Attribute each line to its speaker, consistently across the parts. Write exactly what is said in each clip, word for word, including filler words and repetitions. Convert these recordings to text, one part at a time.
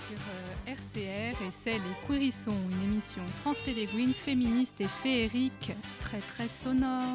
Speaker 1: sur euh, R C R et c'est Les Quérissons, une émission transpédéguine, féministe et féerique, très très sonore.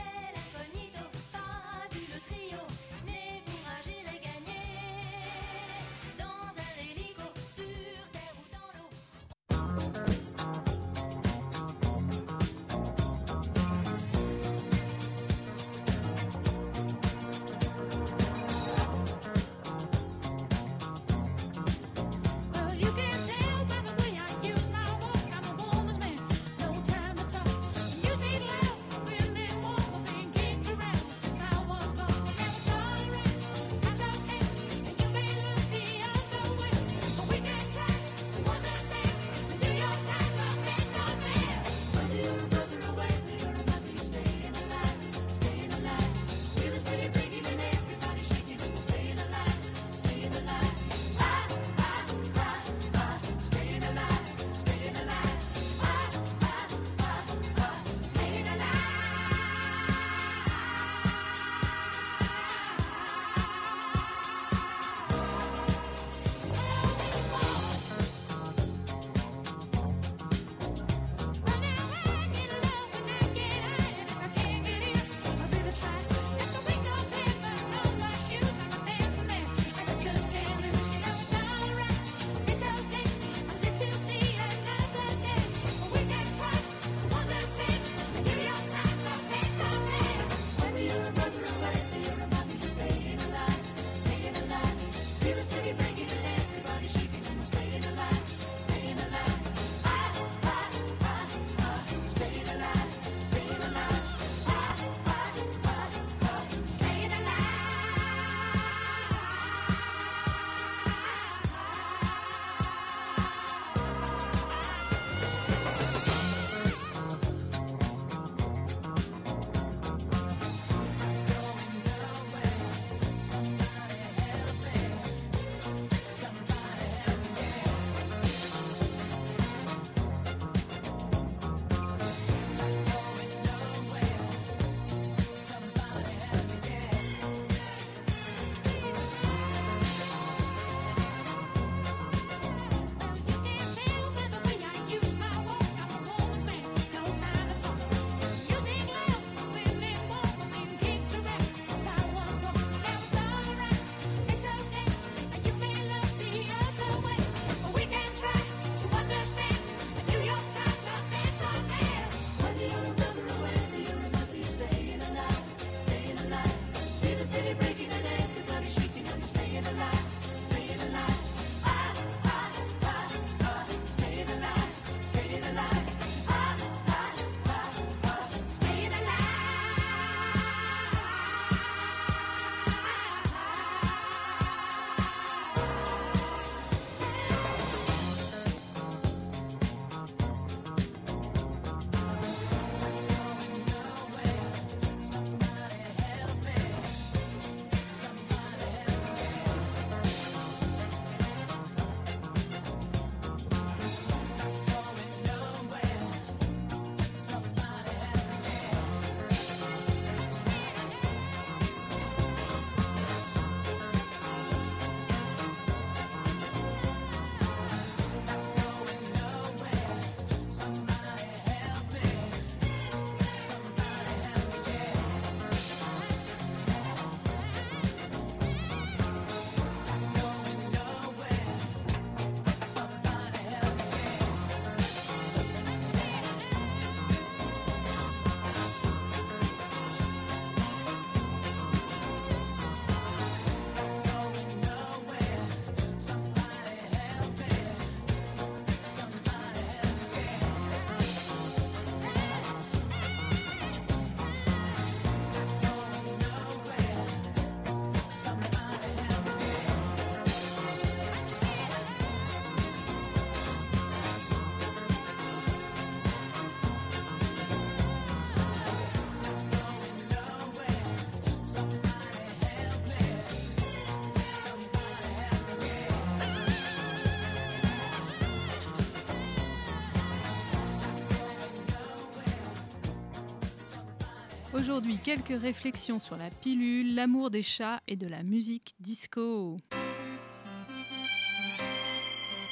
Speaker 1: Aujourd'hui, quelques réflexions sur la pilule, l'amour des chats et de la musique disco.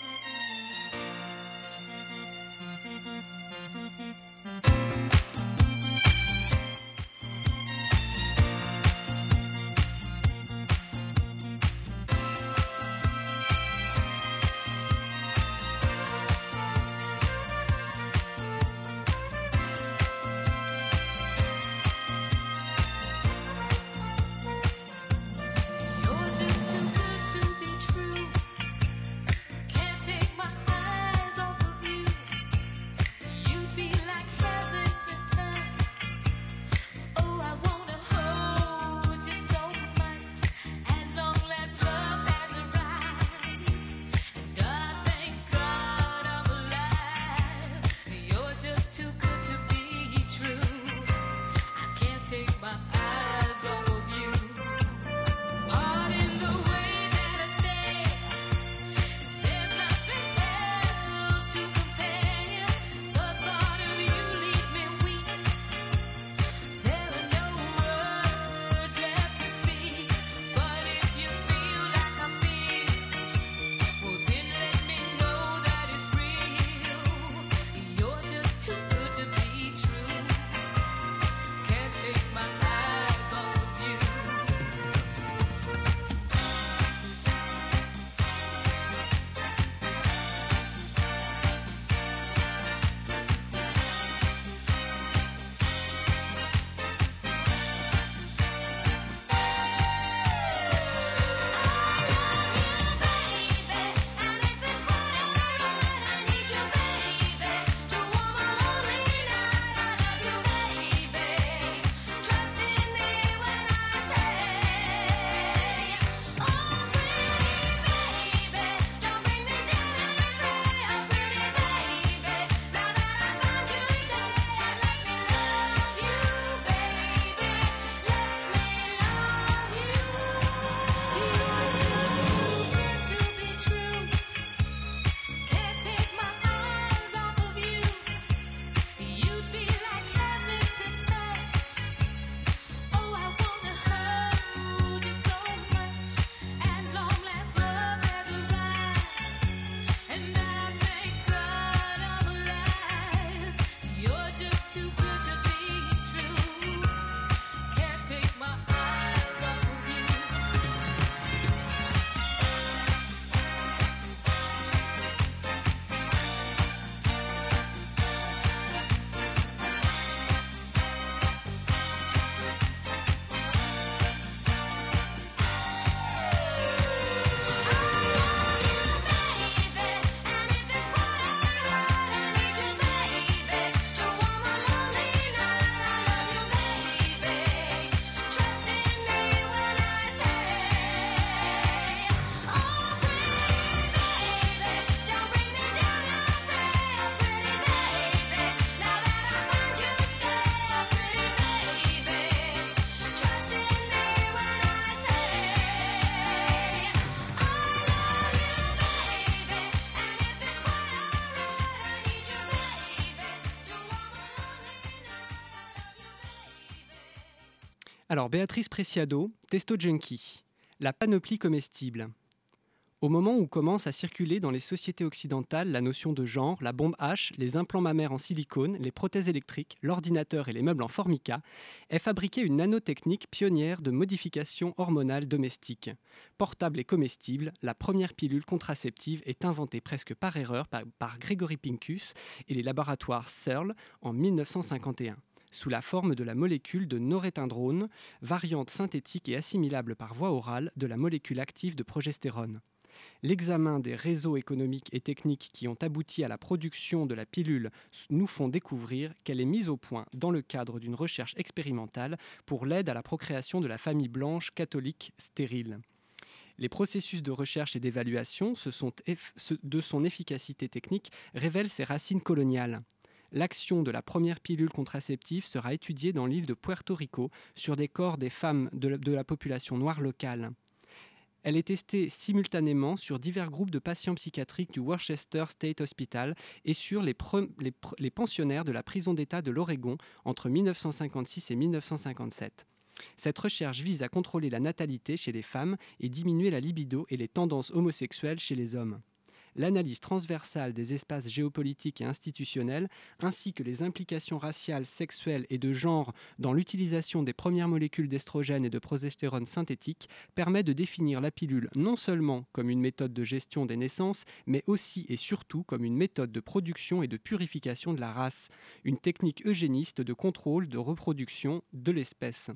Speaker 2: Alors, Béatrice Preciado, Testo Junkie, la panoplie comestible. Au moment où commence à circuler dans les sociétés occidentales la notion de genre, la bombe H, les implants mammaires en silicone, les prothèses électriques, l'ordinateur et les meubles en formica, est fabriquée une nanotechnique pionnière de modification hormonale domestique. Portable et comestible, la première pilule contraceptive est inventée presque par erreur par, par Gregory Pincus et les laboratoires Searle en mille neuf cent cinquante et un. Sous la forme de la molécule de norétindrone, variante synthétique et assimilable par voie orale de la molécule active de progestérone. L'examen des réseaux économiques et techniques qui ont abouti à la production de la pilule nous font découvrir qu'elle est mise au point dans le cadre d'une recherche expérimentale pour l'aide à la procréation de la famille blanche catholique stérile. Les processus de recherche et d'évaluation ce sont eff- ce- de son efficacité technique révèlent ses racines coloniales. L'action de la première pilule contraceptive sera étudiée dans l'île de Puerto Rico sur des corps des femmes de la, de la population noire locale. Elle est testée simultanément sur divers groupes de patients psychiatriques du Worcester State Hospital et sur les, pre- les, pre- les pensionnaires de la prison d'État de l'Oregon entre mille neuf cent cinquante-six et mille neuf cent cinquante-sept. Cette recherche vise à contrôler la natalité chez les femmes et diminuer la libido et les tendances homosexuelles chez les hommes. L'analyse transversale des espaces géopolitiques et institutionnels, ainsi que les implications raciales, sexuelles et de genre dans l'utilisation des premières molécules d'estrogène et de progestérone synthétique, permet de définir la pilule non seulement comme une méthode de gestion des naissances, mais aussi et surtout comme une méthode de production et de purification de la race, une technique eugéniste de contrôle de reproduction de l'espèce.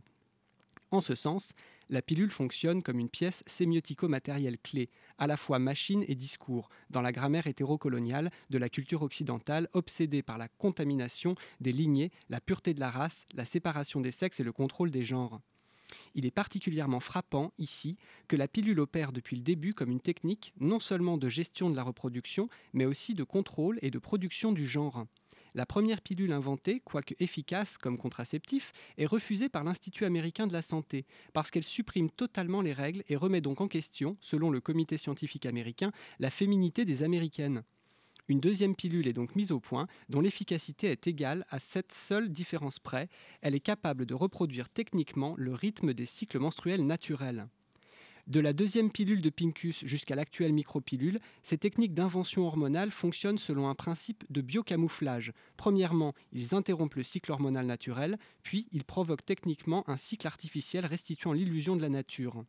Speaker 2: En ce sens, la pilule fonctionne comme une pièce sémiotico-matérielle clé, à la fois machine et discours, dans la grammaire hétérocoloniale de la culture occidentale obsédée par la contamination des lignées, la pureté de la race, la séparation des sexes et le contrôle des genres. Il est particulièrement frappant, ici, que la pilule opère depuis le début comme une technique non seulement de gestion de la reproduction, mais aussi de contrôle et de production du genre. La première pilule inventée, quoique efficace comme contraceptif, est refusée par l'Institut américain de la santé, parce qu'elle supprime totalement les règles et remet donc en question, selon le comité scientifique américain, la féminité des Américaines. Une deuxième pilule est donc mise au point, dont l'efficacité est égale à cette seule différence près. Elle est capable de reproduire techniquement le rythme des cycles menstruels naturels. De la deuxième pilule de Pincus jusqu'à l'actuelle micropilule, ces techniques d'invention hormonale fonctionnent selon un principe de biocamouflage. Premièrement, ils interrompent le cycle hormonal naturel, puis ils provoquent techniquement un cycle artificiel restituant l'illusion de la nature.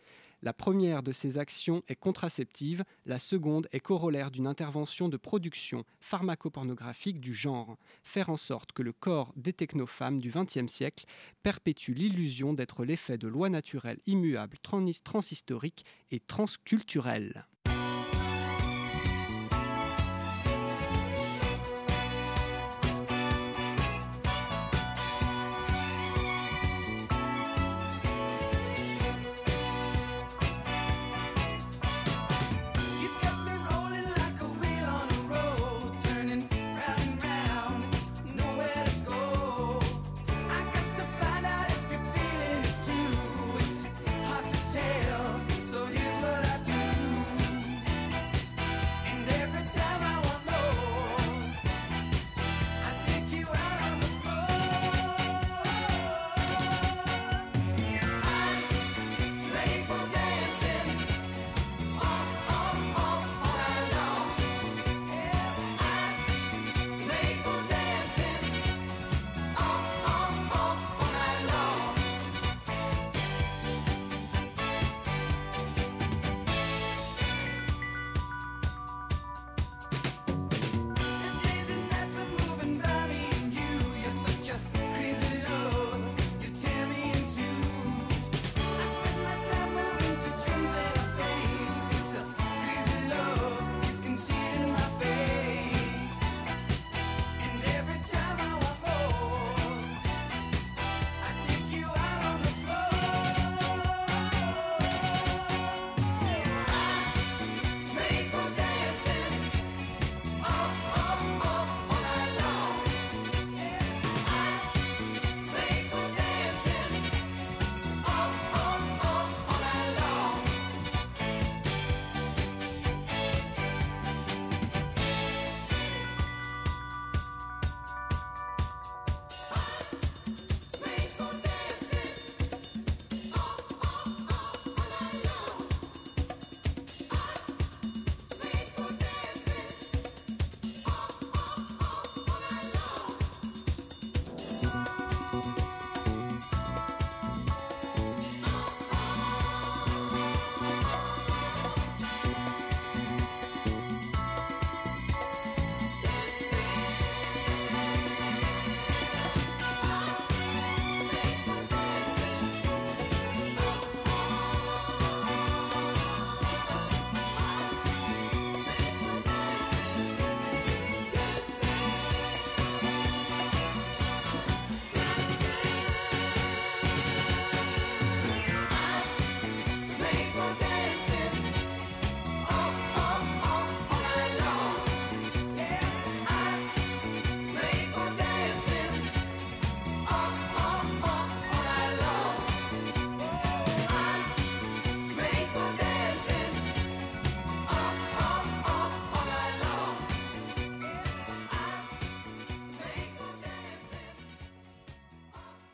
Speaker 2: La première de ces actions est contraceptive, la seconde est corollaire d'une intervention de production pharmacopornographique du genre, faire en sorte que le corps des technofemmes du vingtième siècle perpétue l'illusion d'être l'effet de lois naturelles immuables, trans- transhistoriques et transculturelles.
Speaker 3: So here's what I do.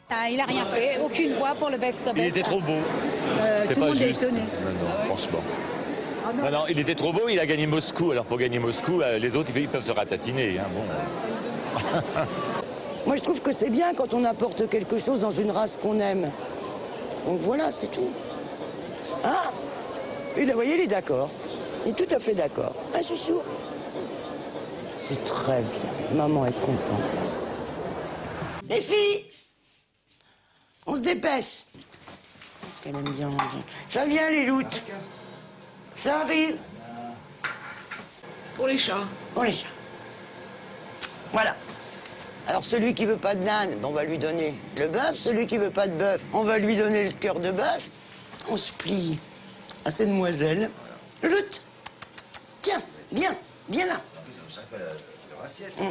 Speaker 3: Ah, il n'a rien fait, aucune voix pour le Best of
Speaker 4: Il
Speaker 3: Best.
Speaker 4: était trop beau.
Speaker 3: Euh,
Speaker 4: C'est
Speaker 3: tout le
Speaker 4: pas
Speaker 3: monde
Speaker 4: juste.
Speaker 3: est étonné.
Speaker 4: Non, non, franchement.
Speaker 3: Ah non.
Speaker 4: Non, non, il était trop beau, il a gagné Moscou. Alors pour gagner Moscou, euh, les autres, ils peuvent se ratatiner. Hein, bon.
Speaker 5: Moi, je trouve que c'est bien quand on apporte quelque chose dans une race qu'on aime. Donc voilà, c'est tout. Ah, et là, vous voyez, il est d'accord. Il est tout à fait d'accord. Ah, chouchou. C'est très bien. Maman est contente. Les filles, on se dépêche. Qu'est-ce qu'elle aime bien manger. Ça vient, les loutes. Ça arrive.
Speaker 6: Pour les chats.
Speaker 5: Pour les chats. Voilà. Alors celui qui veut pas de dinde, ben, on va lui donner le bœuf. Celui qui veut pas de bœuf, on va lui donner le cœur de bœuf. On se plie à ces demoiselles. Loute. Tiens, viens, viens là. Mmh.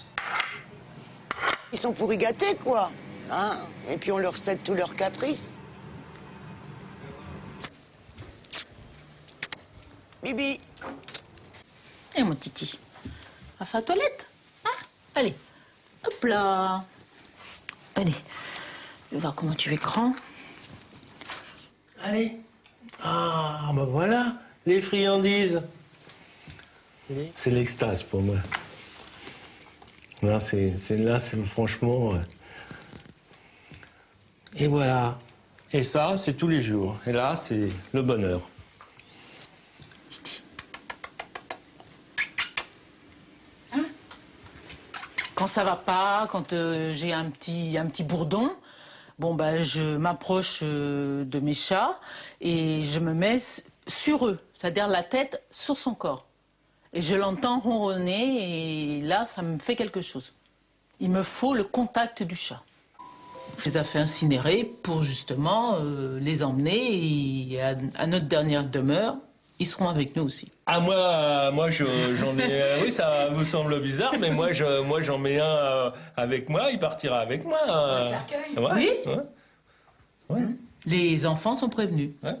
Speaker 5: Ils sont pourri gâtés, quoi. Hein, et puis on leur cède tous leurs caprices. Bibi.
Speaker 6: Et mon titi, va faire la toilette. Hein? Allez, hop là. Allez, je vais voir comment tu es grand.
Speaker 7: Allez. Ah, ben voilà, les friandises. C'est l'extase pour moi. Là, c'est, c'est là, c'est franchement. euh. Et voilà. Et ça, c'est tous les jours. Et là, c'est le bonheur.
Speaker 6: Titi. Hein? Quand ça va pas, quand euh, j'ai un petit, un petit bourdon, bon ben je m'approche euh, de mes chats et je me mets sur eux, c'est-à-dire la tête sur son corps. Et je l'entends ronronner et là, ça me fait quelque chose. Il me faut le contact du chat. Je les ai fait incinérer pour justement euh, les emmener et à, à notre dernière demeure, ils seront avec nous aussi.
Speaker 7: Ah, moi, moi je, j'en ai. euh, oui, ça vous semble bizarre, mais moi, je, moi, j'en mets un euh, avec moi, il partira avec moi. euh. Ouais,
Speaker 6: Oui.
Speaker 7: ouais. Ouais.
Speaker 6: Les enfants sont prévenus.
Speaker 7: Ouais.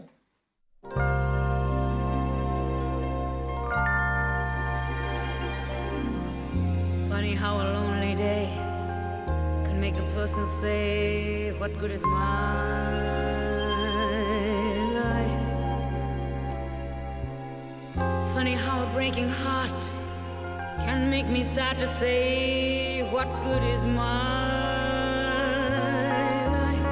Speaker 8: Funny how a lonely day can make a person say, what good is my life? Funny how a breaking heart can make me start to say, what good is my life?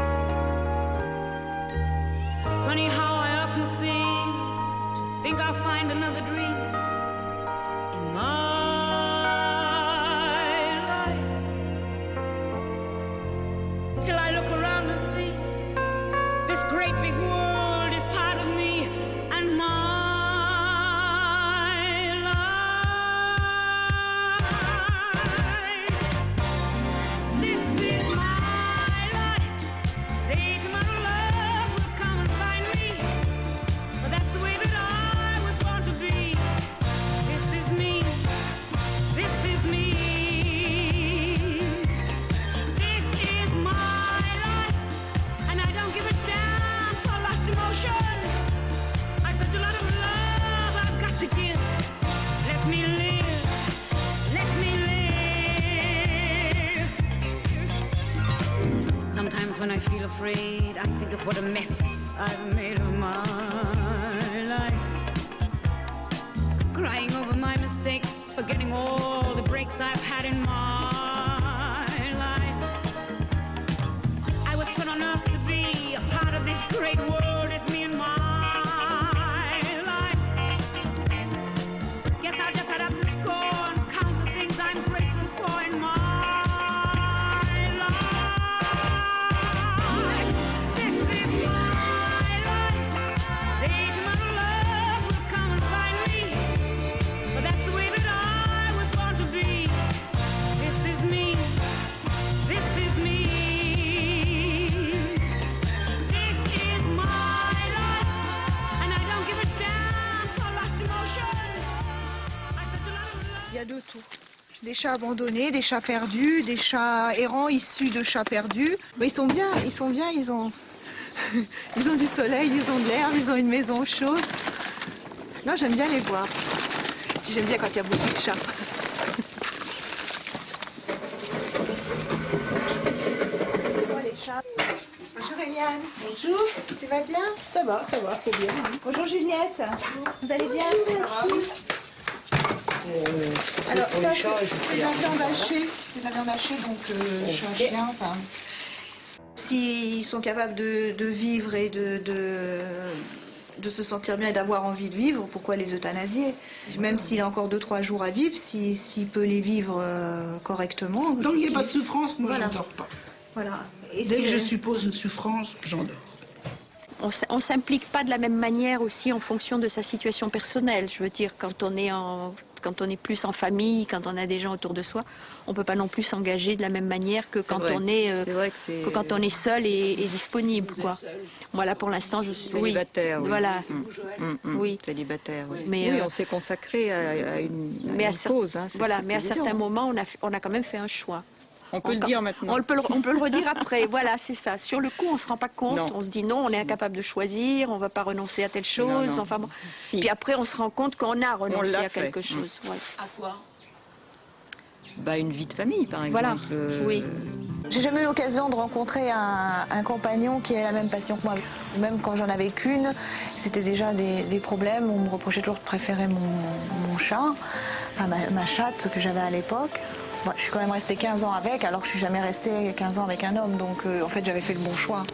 Speaker 8: Funny how I often seem to think I'll find another dream in my till I look around and see this great big world is part of me and my life. This is my life. Days of my love will come and find me, but that's the way that I was born to be. This is me. This is me. Sometimes when I feel afraid, I think of what a mess I've made of my life. Crying over my mistakes, forgetting all the breaks I've had in my life. I was put on earth to be a part of this great world. It's me and my life. Guess I'll just add up the score and count the things I'm grateful for in my
Speaker 9: Il y a de tout. Des chats abandonnés, des chats perdus, des chats errants issus de chats perdus. Mais ils sont bien, ils sont bien, ils ont, ils ont du soleil, ils ont de l'herbe, ils ont une maison chaude. Non, j'aime bien les voir. Puis j'aime bien quand il y a beaucoup de chats. Moi, les chats, Bonjour Eliane. Bonjour. Tu vas bien? Ça va, ça va, faut bien. Bonjour Juliette. Vous allez bien?
Speaker 5: Euh,
Speaker 9: Alors
Speaker 5: pour
Speaker 9: ça,
Speaker 5: les chats,
Speaker 9: c'est
Speaker 5: je
Speaker 9: c'est
Speaker 5: fais
Speaker 9: de la
Speaker 5: la-
Speaker 9: viande hachée. C'est de la viande hachée, donc euh, je suis un chien. Enfin, s'ils sont capables de, de vivre et de, de, de se sentir bien et d'avoir envie de vivre, pourquoi les euthanasier? Même s'il a encore deux trois jours à vivre, s'il s'il peut les vivre euh, correctement.
Speaker 10: Tant qu'il n'y a pas de souffrance, moi
Speaker 9: Voilà.
Speaker 10: j'endors pas.
Speaker 9: Voilà. Et
Speaker 10: Dès
Speaker 9: c'est-
Speaker 10: que je suppose une souffrance, j'endors.
Speaker 11: On ne s'implique pas de la même manière aussi en fonction de sa situation personnelle. Je veux dire, quand on est, en, quand on est plus en famille, quand on a des gens autour de soi, on ne peut pas non plus s'engager de la même manière que quand,
Speaker 12: vrai.
Speaker 11: on, est, euh,
Speaker 12: C'est vrai que c'est-
Speaker 11: que quand on est seul et, et disponible. Quoi. Moi, là, pour l'instant, je suis...
Speaker 12: Célibataire, oui.
Speaker 11: Voilà.
Speaker 12: Mm. Mm, mm.
Speaker 11: Oui.
Speaker 12: Célibataire, oui.
Speaker 11: Mais,
Speaker 12: oui,
Speaker 11: euh,
Speaker 12: on s'est consacré à, à une, à
Speaker 11: mais à
Speaker 12: une
Speaker 11: cer-
Speaker 12: cause. Hein, c'est-
Speaker 11: voilà,
Speaker 12: c'est
Speaker 11: mais à
Speaker 12: évident.
Speaker 11: certains moments, on a, fait- on a quand même fait un choix.
Speaker 12: On peut le dire maintenant.
Speaker 11: On peut le, on peut le redire après, voilà, c'est ça. Sur le coup, on ne se rend pas compte,
Speaker 12: Non.
Speaker 11: on se dit non, on est incapable de choisir, on ne va pas renoncer à telle chose.
Speaker 12: Non, non.
Speaker 11: Enfin, bon.
Speaker 12: Si.
Speaker 11: Puis après, on se rend compte qu'on a renoncé
Speaker 12: l'a
Speaker 11: à
Speaker 12: fait.
Speaker 11: quelque
Speaker 12: Mm.
Speaker 11: chose. Voilà.
Speaker 5: À quoi?
Speaker 12: Bah, une vie de famille, par exemple.
Speaker 11: Voilà,
Speaker 12: Euh,
Speaker 11: oui.
Speaker 9: J'ai jamais eu l'occasion de rencontrer un, un compagnon qui ait la même passion que moi. Même quand j'en avais qu'une, c'était déjà des, des problèmes. On me reprochait toujours de préférer mon, mon chat, enfin ma, ma chatte que j'avais à l'époque. Bon, je suis quand même restée quinze ans avec, alors que je suis jamais restée quinze ans avec un homme. Donc euh, en fait, j'avais fait le bon choix.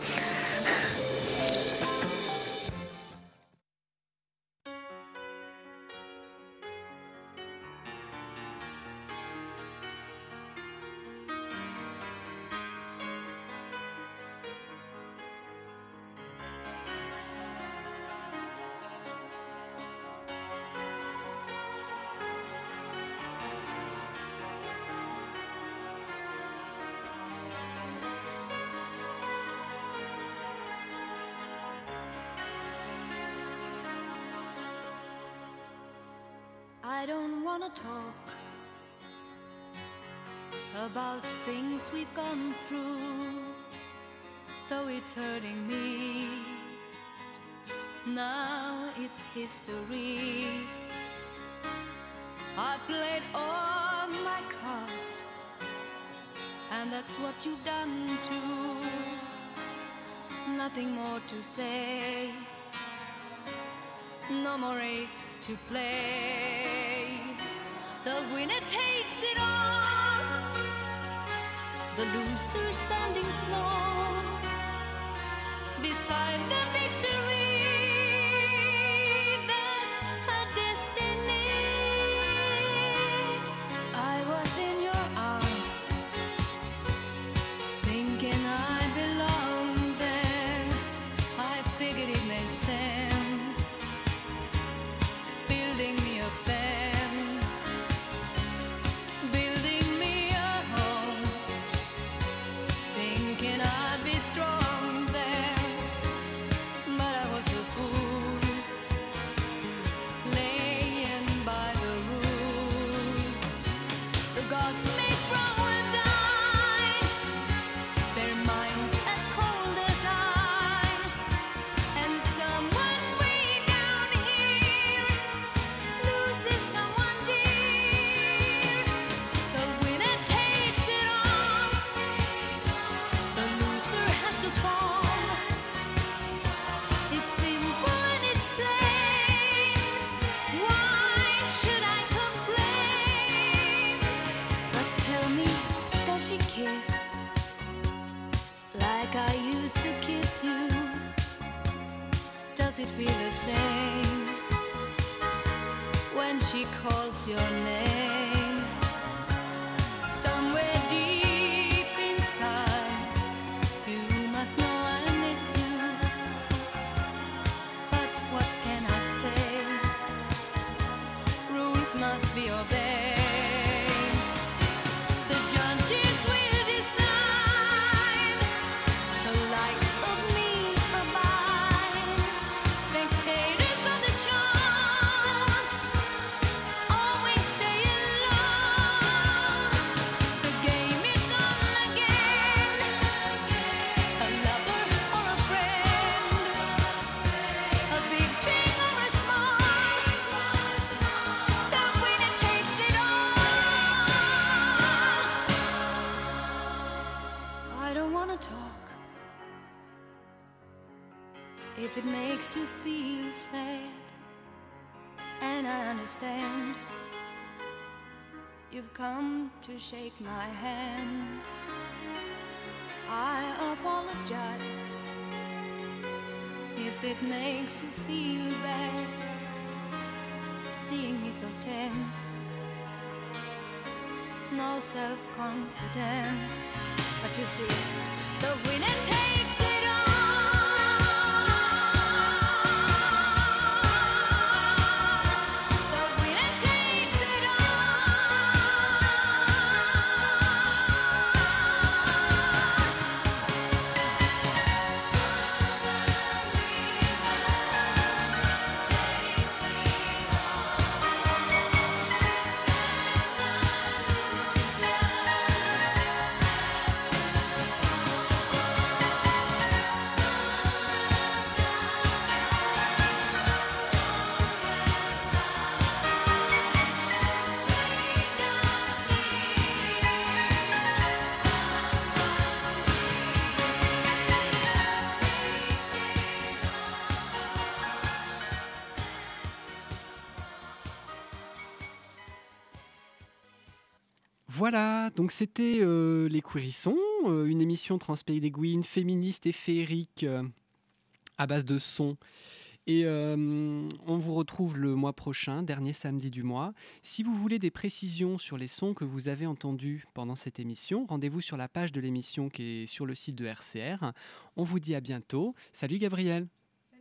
Speaker 13: I don't wanna talk about things we've gone through, though it's hurting me. Now it's history. I played all my cards, and that's what you've done too. Nothing more to say, no more race to play. The winner takes it all, the loser standing small beside the victory. That's her destiny. I was in your arms, thinking I belonged there. I figured it made sense, building me a fence, building me a home, thinking I'd be strong there. But I was a fool, laying by the rules. The gods make wrong with dice, their minds as cold as ice, and someone way down here loses someone dear. The winner takes it all, the loser has to fall. It's simple and it's plain. Why should I complain? But tell me, does she kiss like I used to kiss you? Does it feel the same when she calls your name? Somewhere deep inside, you must know I miss you. But what can I say? Rules must be obeyed. The judges will decide, the likes of me abide. Spectators of the show always stay alone. The game is on again, a lover or a friend, a big thing or a small. The winner takes it all. If it makes you feel sad, and I understand, you've come to shake my hand. I apologize if it makes you feel bad, seeing me so tense, no self-confidence. But you see, the winner takes it all. The winner takes it
Speaker 2: Voilà, donc c'était euh, Les Quérissons, euh, une émission Transpays des Gouines, féministe et féerique euh, à base de sons. Et euh, on vous retrouve le mois prochain, dernier samedi du mois. Si vous voulez des précisions sur les sons que vous avez entendus pendant cette émission, rendez-vous sur la page de l'émission qui est sur le site de R C R. On vous dit à bientôt. Salut Gabriel.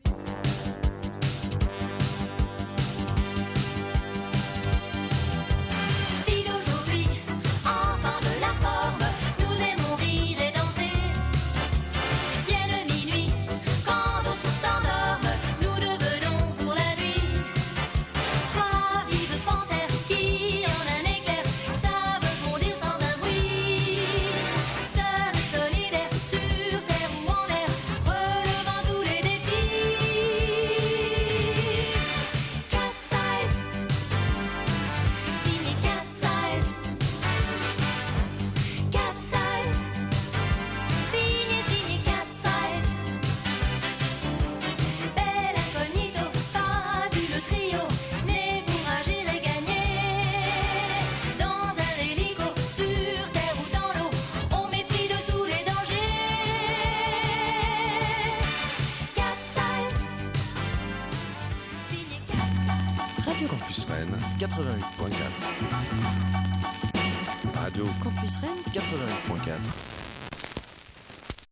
Speaker 13: Ville aujourd'hui, enfant de la forme, nous aimons rire et danser. Vienne minuit, quand d'autres s'endorment, nous devenons pour la nuit. Trois vives panthères qui, en un éclair, savent bondir sans un bruit. Seuls et solidaires, sur terre ou en l'air, relevant tous les défis. Cat size, signé cat size. Cat size, signé, signé cat size. Bel incognito, fabuleux trio, né pour agir et gagner. Dans un hélico, sur terre ou dans l'eau, au mépris de tous les dangers. Cat size, signé cat size.
Speaker 14: Radio Campus Rennes, quatre-vingt-huit point quatre. Radio
Speaker 11: Campus Rennes
Speaker 14: quatre-vingt-huit point quatre.